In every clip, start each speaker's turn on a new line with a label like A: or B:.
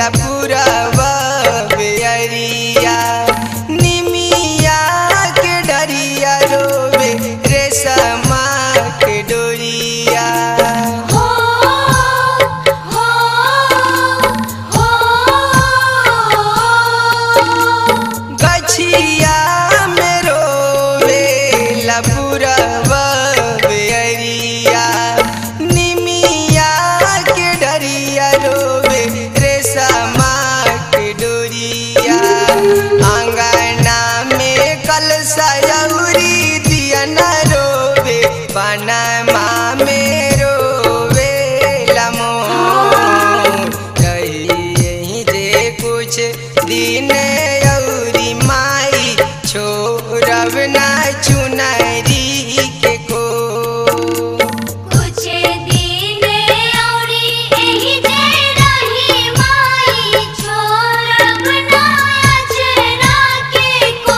A: लपुरवा बेअरिया निमिया के डरिया रोवे रेशमा के डोरिया गछिया में रोवे लपुरवा बेअरिया निमिया के डरिया रोवे रेशमा के डोरिया आंगना में कलसा यौरी दिया न रोवे बनमा में रोवे लमो कही जे कुछ दिन यौरी माई छोड़ब ना चुनरी के को
B: कुछ दिन औरी एही जे रही माई छोड़ब ना अचरा के को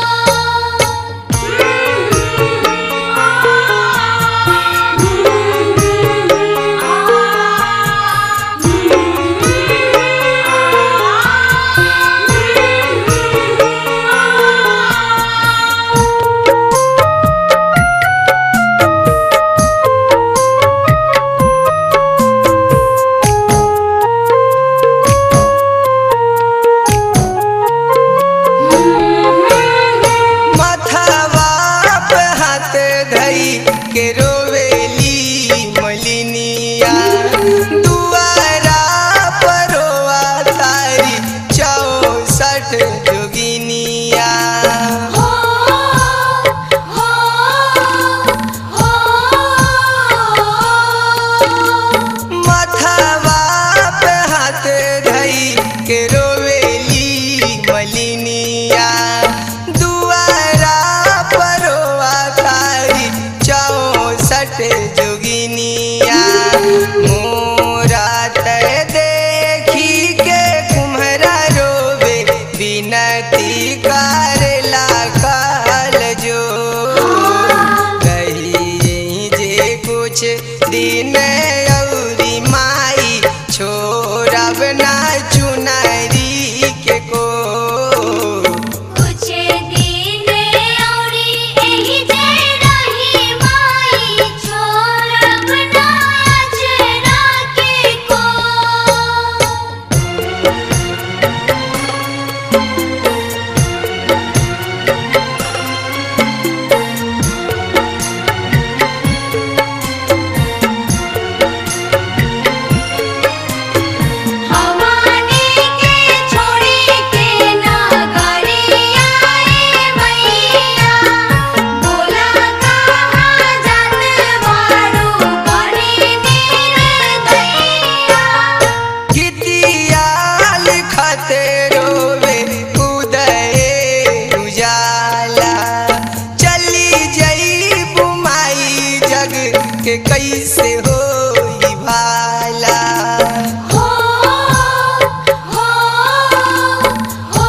A: मथवा पे हाथ धई के रोवेली मलिनिया दुआरा पर रोआ तारी 64 जोगिनिया मथवा पे हाथ धई के रोवेली मलिनिया दुआरा पर रोआ तारी 64 जोगिनिया मोरा तय देखी के कुम्हरा रोवे विनती करेला काल जो कही जे कुछ दिन औरी माई छोड़ब ना चुनरी के को
B: कुछ दिन औरी एही जे रही माई छोड़ब ना अचरा के को हवानी के छोड़ी के नगरिया मैया बोला कहाँ जात बारू बड़ी निर्दयिया
A: गीतिया लिखत रोवे उदय उजाला चली जई बुमाई जग के कैसे होई भाला
B: हो हो हो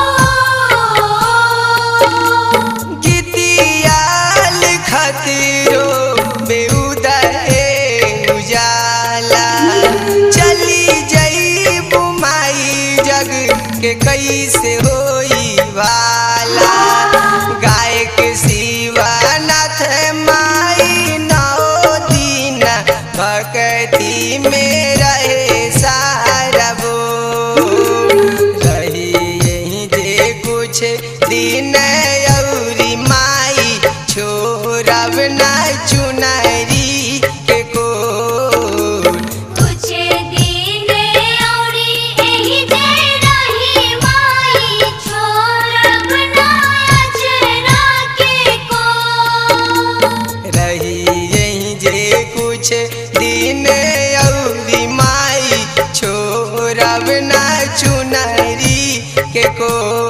A: गीतिया लिखत रोवे उदय उजाला चली जई बुमाई जग के कैसे होई भाला गायक शिवनाथ माई 9 दिन भक्ति में रहे सारा वो रही यही जे कुछ दिन औरी माई छोड़ब ना चुनरी के को
B: कुछ दिन औरी एही जे रही माई छोड़ब ना अचरा के को
A: रही यही जे कुछ दिन औरी माई छोड़ब ना चुनरी के को